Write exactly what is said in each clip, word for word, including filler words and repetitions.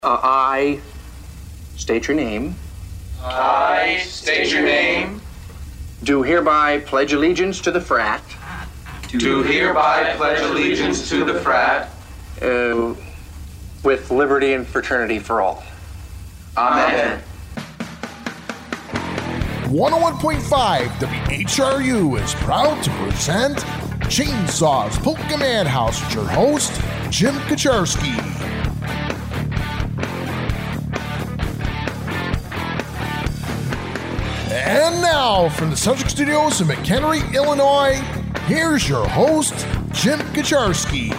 Uh, I state your name. I state your name. Do hereby pledge allegiance to the frat. Do hereby pledge allegiance to the frat. Uh, with liberty and fraternity for all. Amen. one oh one point five W H R U is proud to present Chainsaws Polka Madhouse with your host, Jim Kaczarski. And now, from the Subject Studios in McHenry, Illinois, here's your host, Jim Kaczarski.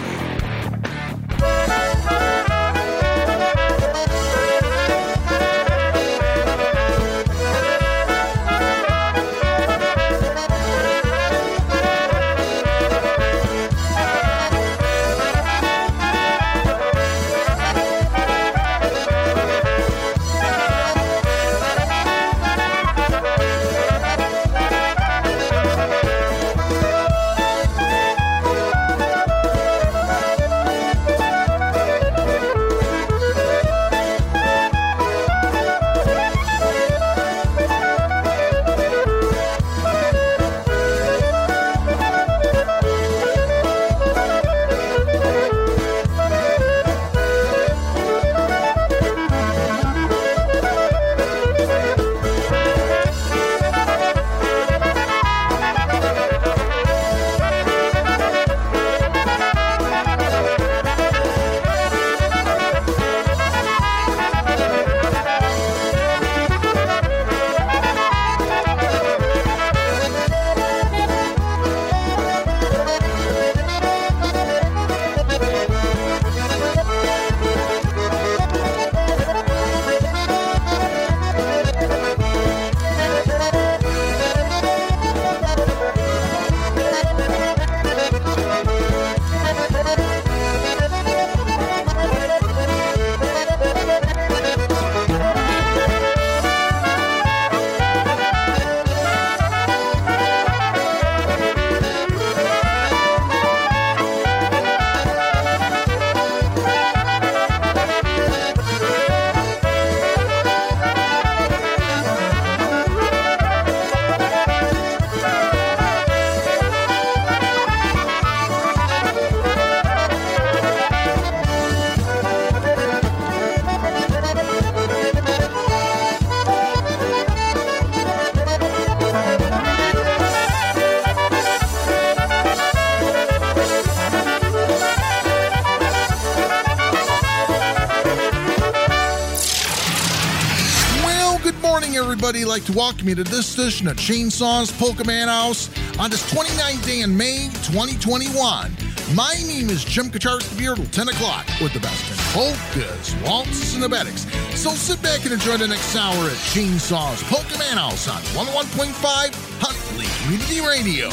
I'd like to welcome you to this edition of Chainsaws Polka Madhouse on this twenty-ninth day in May twenty twenty-one. My name is Jim Kaczarski here till ten o'clock with the best in polkas, waltzes, and abetics. So sit back and enjoy the next hour at Chainsaws Polka Madhouse on one oh one point five Huntley Community Radio.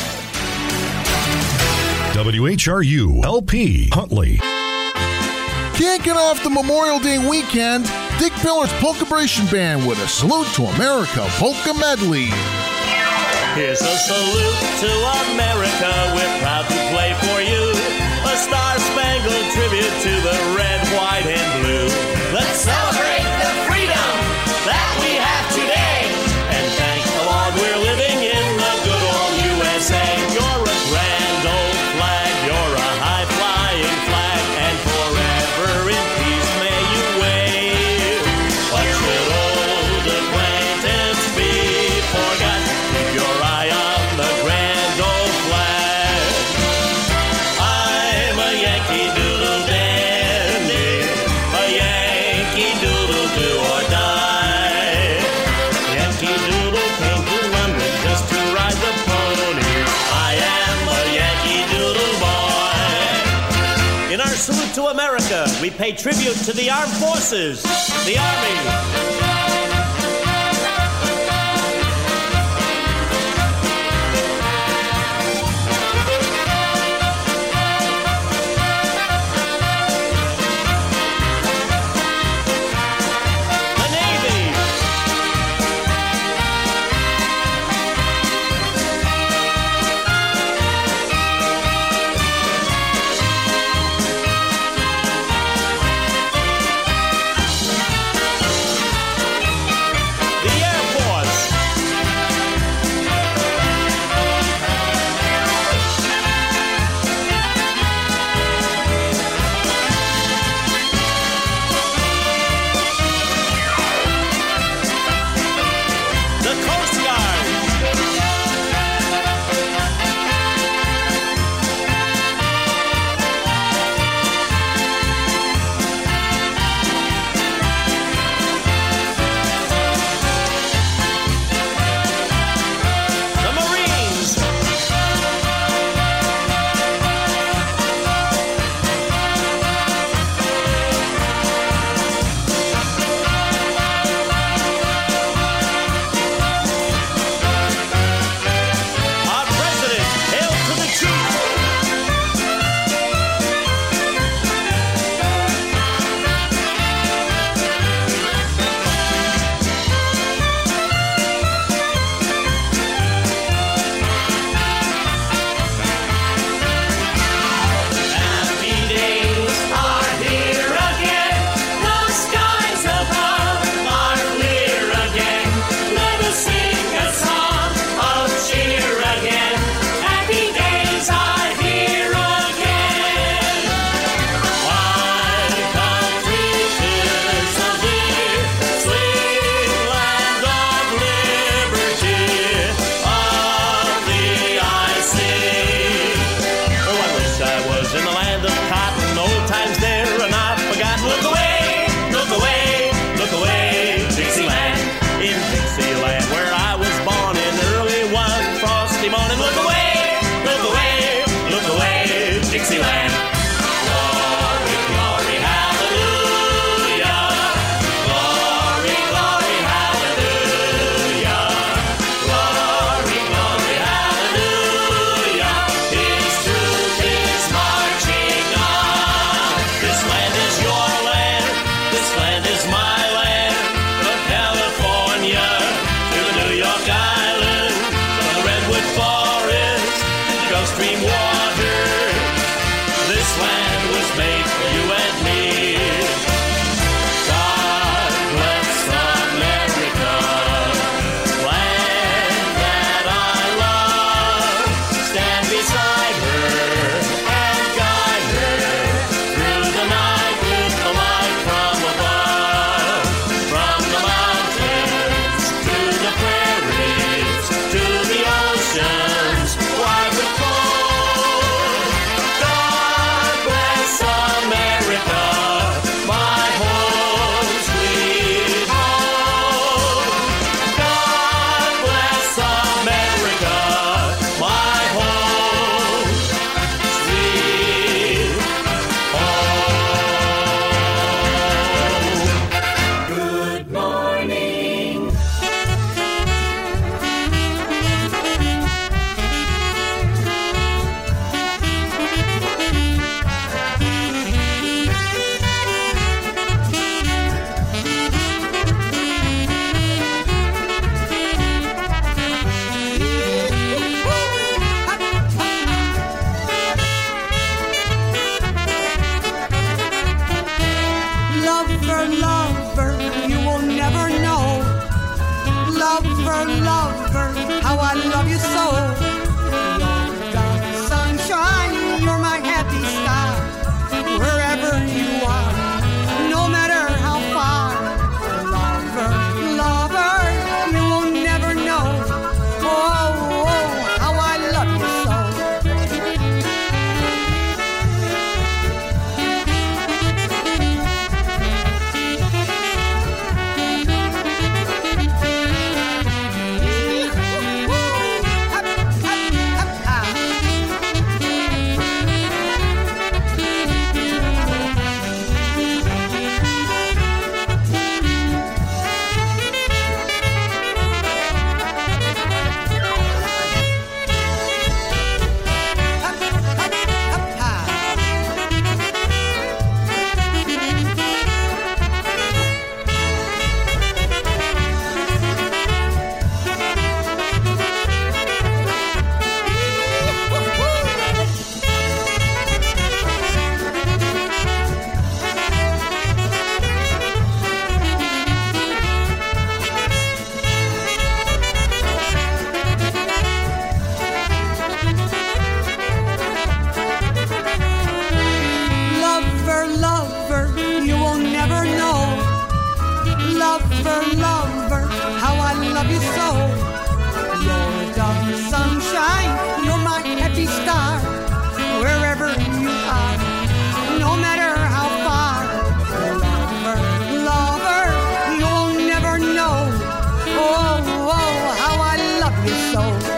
W H R U L P Huntley. Kicking off the Memorial Day weekend, Dick Pillar's Polka-bration Band with a Salute to America Polka Medley. Here's a salute to America, we're proud to play for you. A star-spangled tribute to the red, white, and blue. Let's celebrate the freedom that we have today. And thank the Lord we're living in the good old U S A. You're a grand old flag, you're a high-flying flag, and forever in peace may you wave. What should old acquaintance be forgot? Keep your eye on the grand old flag. I'm a Yankee Doodle dandy, a Yankee Doodle do or die. Yankee Doodle came to London just to ride the pony. I am a Yankee Doodle boy. In our salute to America, we pay tribute to the armed forces, the Army. how I love you so. You're the sunshine, you're my happy star. Wherever you are, no matter how far. Lover, lover, you will never know. Oh, oh, how I love you so. Lover, lover, you will never know. Lover, lover, how I love you so. You're the sunshine, you're my happy star. Wherever you are, no matter how far. Lover, lover, you'll never know. Oh, oh, how I love you so.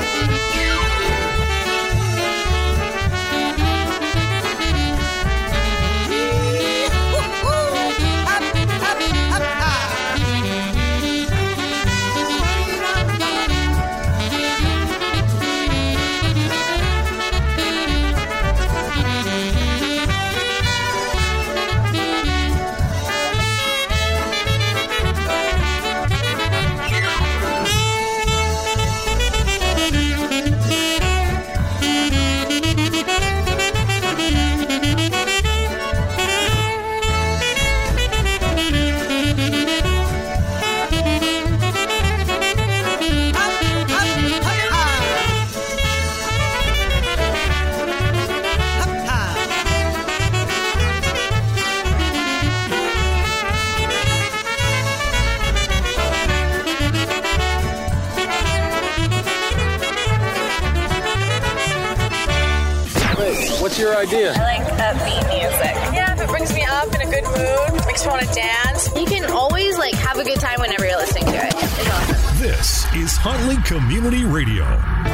What's your idea? I like upbeat music. Yeah, if it brings me up in a good mood, makes me want to dance. You can always like have a good time whenever you're listening to it. It's awesome. This is Huntley Community Radio.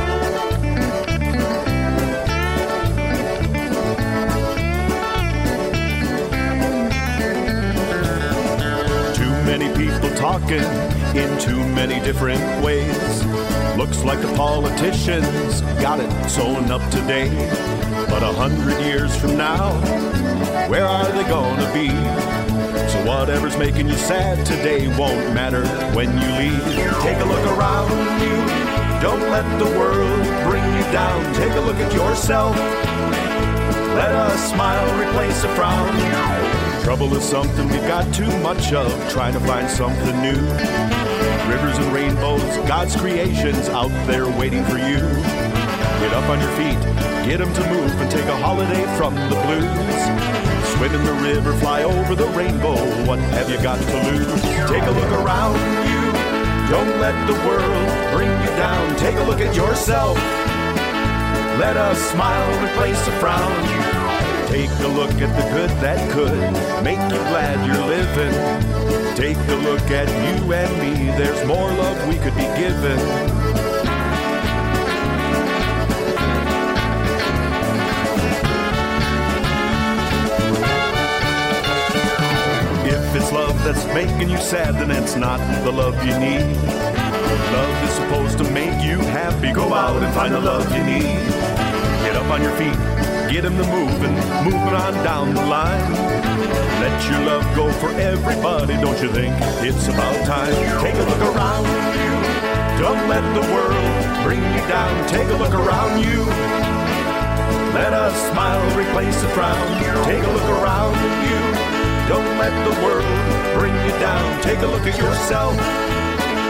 Too many people talking in too many different ways. Looks like the politicians got it sewn up today. But a hundred years from now, where are they gonna be? So whatever's making you sad today won't matter when you leave. Take a look around you. Don't let the world bring you down. Take a look at yourself. Let a smile replace a frown. Trouble is something we've got too much of. Trying to find something new. Rivers and rainbows, God's creations out there waiting for you. Get up on your feet, get them to move and take a holiday from the blues. Swim in the river, fly over the rainbow, what have you got to lose? Take a look around you, don't let the world bring you down. Take a look at yourself, let a smile replace a frown. Take a look at the good that could make you glad you're living. Take a look at you and me, there's more love we could be given. If it's love that's making you sad, then it's not the love you need. Love is supposed to make you happy. Go out and find the love you need. Get up on your feet, get them to moving, moving on down the line. Let your love go for everybody, don't you think it's about time? Take a look around you, don't let the world bring you down. Take a look around you, let a smile replace a frown. Take a look around you, don't let the world bring you down. Take a look at yourself,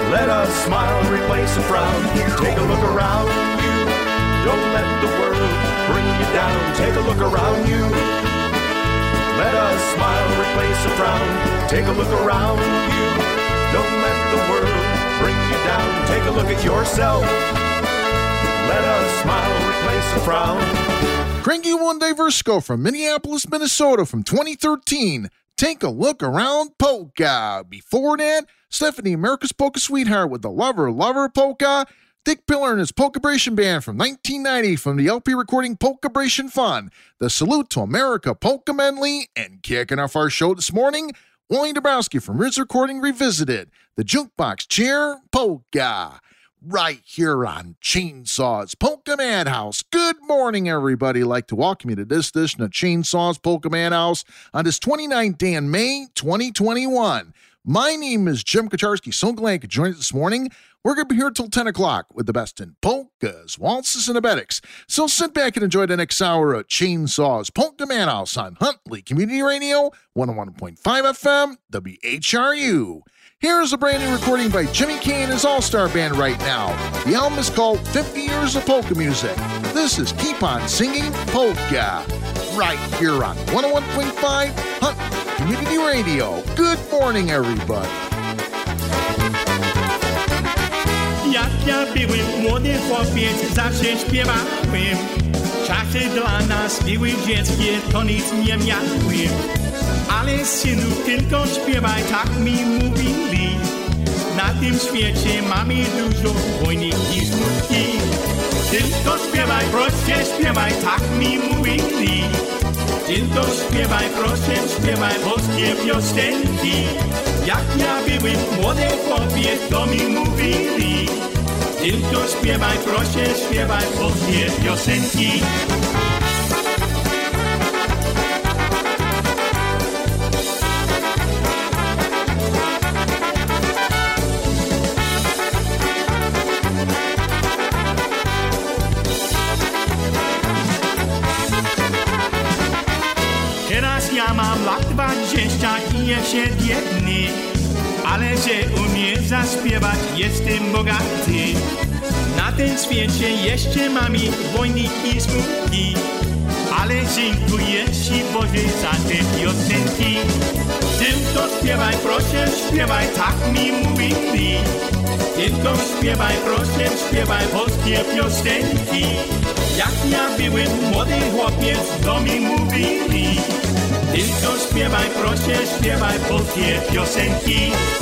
Let a smile replace a frown. Take a look around you. Don't let the world bring you down. Take a look around you. Let a smile replace a frown. Take a look around you. Don't let the world bring you down. Take a look at yourself. Let a smile replace a frown. Cranky One Day Versco from Minneapolis, Minnesota from twenty thirteen. Take a look around polka. Before that, Stephanie, America's Polka Sweetheart with the Lover, Lover Polka. Dick Pillar and his Polka-bration Band from nineteen ninety from the L P recording Polka-bration Fun. The Salute to America Polka Medley. And kicking off our show this morning, Wally Dabrowski from Riz Recording Revisited. The Jukebox Chair Polka. Right here on Chainsaws Polka Madhouse. Good morning, everybody. I'd like to welcome you to this edition of Chainsaws Polka Madhouse on this twenty-ninth day in May, twenty twenty-one. My name is Jim Kacharski. So glad you could join us this morning. We're going to be here till ten o'clock with the best in polkas, waltzes, and abetics. So sit back and enjoy the next hour of Chainsaws Polka Madhouse on Huntley Community Radio, one oh one point five F M, W H R U. Here's a brand new recording by Jimmy Kay and his all-star band right now. The album is called fifty years of Polka Music. This is Keep On Singing Polka. Right here on one oh one point five Huntley Community Radio. Good morning, everybody. Jak ja byłem młody chłopiec, zawsze śpiewałem. Czasy dla nas były dzieckie, to nic nie miałem. Ale synu, tylko śpiewaj, tak mi mówili. Na tym świecie mamy dużo wojny i smutki. Tylko śpiewaj, proszę śpiewaj, tak mi mówili. Tylko śpiewaj, proszę śpiewaj polskie piosenki. Jak ja byłem młody chłopiec, to mi mówili. Tylko śpiewaj, proszę śpiewaj polskie piosenki. Teraz ja mam lat dwadzieścia i jeszcze biedny, ale że umiem zaśpiewać, jestem bogaty. Na tym świecie jeszcze mamy wojny i smutki, ale dziękuję Ci Boże za te piosenki. Tylko śpiewaj, proszę śpiewaj, tak mi mówili. Tylko śpiewaj, proszę śpiewaj polskie piosenki. Jak ja byłem młody chłopiec, to mi mówili. Tylko śpiewaj, proszę śpiewaj polskie piosenki.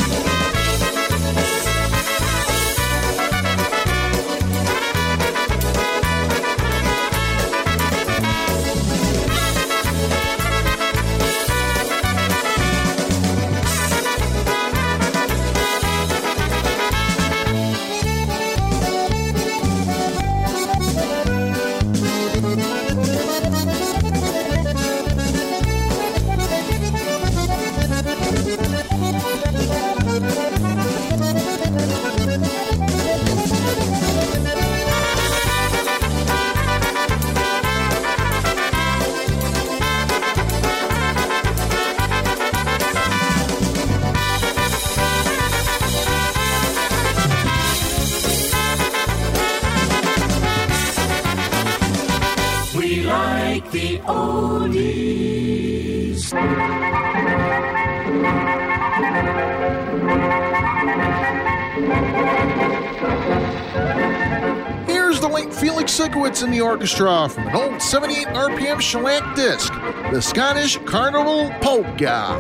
In the orchestra from an old seventy-eight R P M shellac disc, the Scottish Carnival Polka.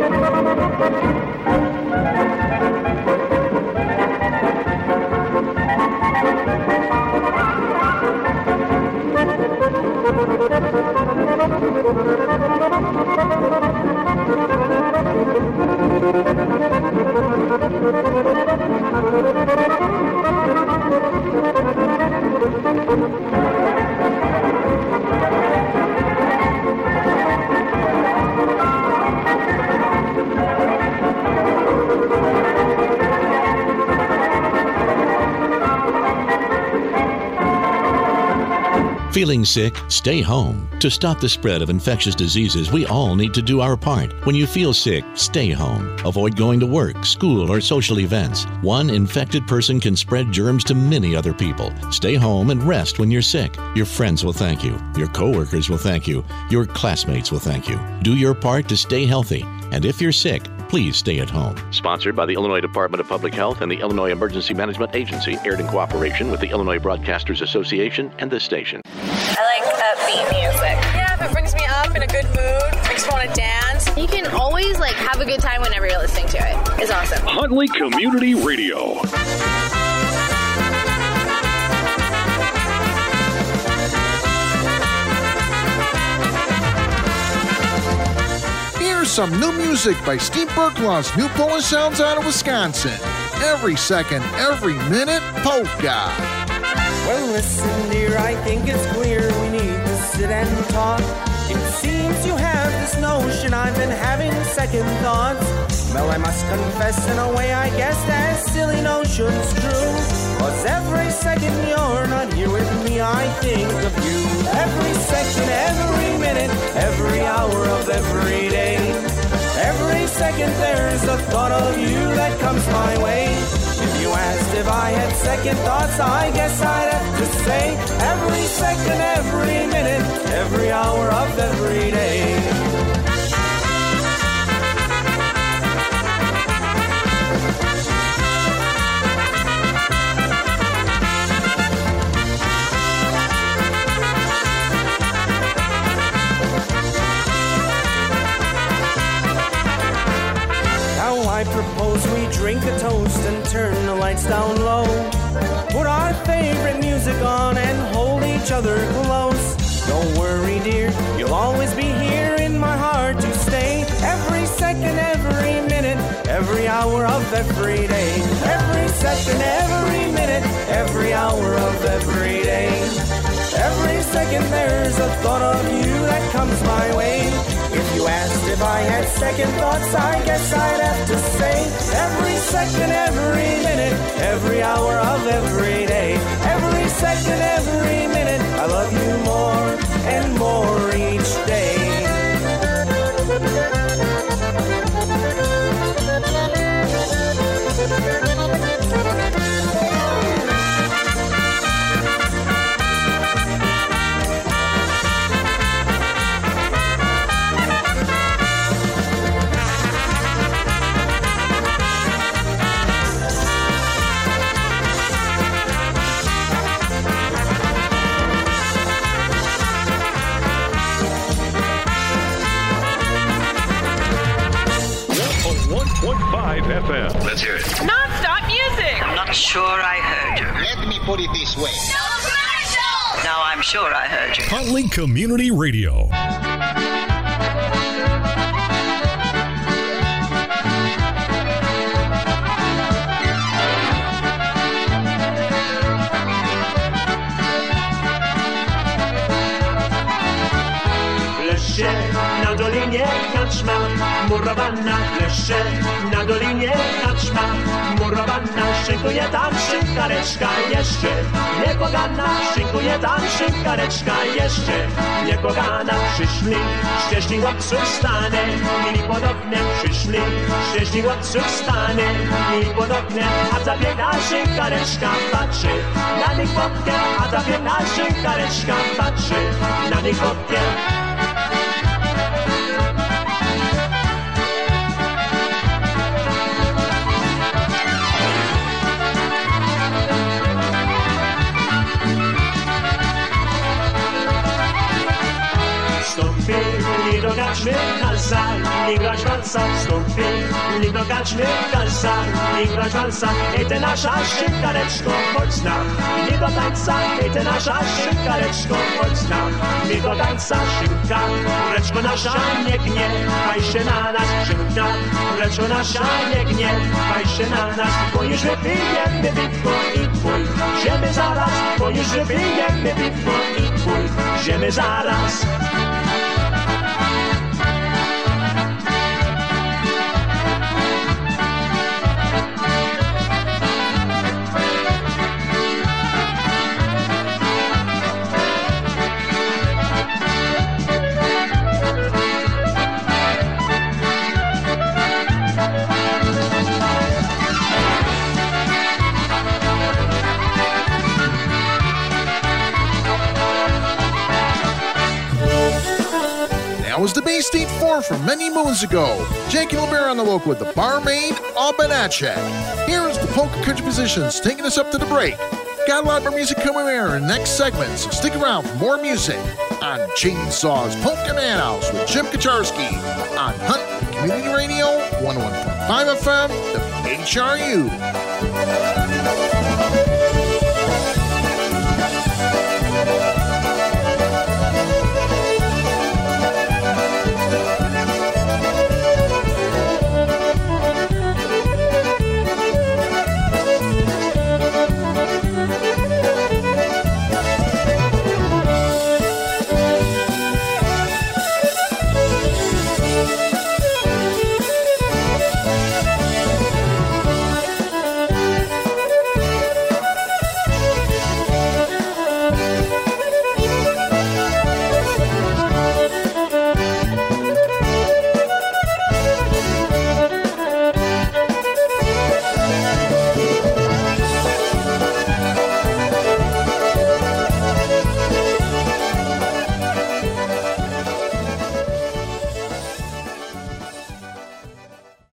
Feeling sick? Stay home. To stop the spread of infectious diseases, we all need to do our part. When you feel sick, stay home. Avoid going to work, school, or social events. One infected person can spread germs to many other people. Stay home and rest when you're sick. Your friends will thank you. Your coworkers will thank you. Your classmates will thank you. Do your part to stay healthy. And if you're sick, please stay at home. Sponsored by the Illinois Department of Public Health and the Illinois Emergency Management Agency, aired in cooperation with the Illinois Broadcasters Association and this station. I like upbeat music. Yeah, if it brings me up in a good mood, makes me want to dance. You can always like have a good time whenever you're listening to it. It's awesome. Huntley Community Radio. Here's some new music by Steve Berklaw's New Polish Sounds out of Wisconsin. Every second, every minute, polka. Well, listen, dear, I think it's clear we need to sit and talk. It seems you have this notion I've been having second thoughts. Well, I must confess, in a way, I guess that silly notion's true. Cause every second you're not here with me, I think of you. Every second, every minute, every hour of every day. Every second there's a thought of you that comes my way. If you asked if I had second thoughts, I guess I'd have to say every second, every minute, every hour of every day. I propose we drink a toast and turn the lights down low. Put our favorite music on and hold each other close. Don't worry, dear, you'll always be here in my heart to stay. Every second, every minute, every hour of every day. Every second, every minute, every hour of every day. Every second there's a thought of you that comes my way. If you asked if I had second thoughts, I guess I'd have to say every second, every minute, every hour of every day. Every second, every minute, I love you more and more each day. one point five F M. Let's hear it. Non-stop music. I'm not sure I heard you. Let me put it this way. No commercial! Now I'm sure I heard you. Huntley Community Radio. Na dolinie kaczma, murowana, kleszcze. Na dolinie kaczma, murowana, szykuje tam szynkareczka jeszcze. Niepogana, szykuje tam szynkareczka jeszcze. Niepogana, przyszli, ścieżni łapców stanie. Mieli podobne, przyszli, ścieżni łapców stanie. Mieli podobne, a ta biedna szynkareczka patrzy. Na nich bokiem, a ta biedna szynkareczka patrzy. Na nich bokiem. Wstąpili do gaczmy na sal i grać walca walsa wstąpi, niech do kaczmy kalsa, niech grać walsa, ej te nasza szybkareczko, chodź z nam, niech do tańca, ej te nasza szybkareczko, chodź z nam, niech do tańca szybka, kureczko nasza nie gniewaj się na nas, szybka, kureczko nasza nie gniewaj się na nas, bo już wypijemy piwko i twój, ziemy zaraz, bo już wypijemy piwko i twój, ziemy zaraz. That was the Bay State Four from many moons ago. Jackie LeBear on the local with the Barmaid Albanachek. Here is the polka country musicians taking us up to the break. Got a lot more music coming here in the next segment, so stick around for more music on Chainsaws Polka Man House with Jim Kacharski on Hunt Community Radio one oh one point five F M, the H R U.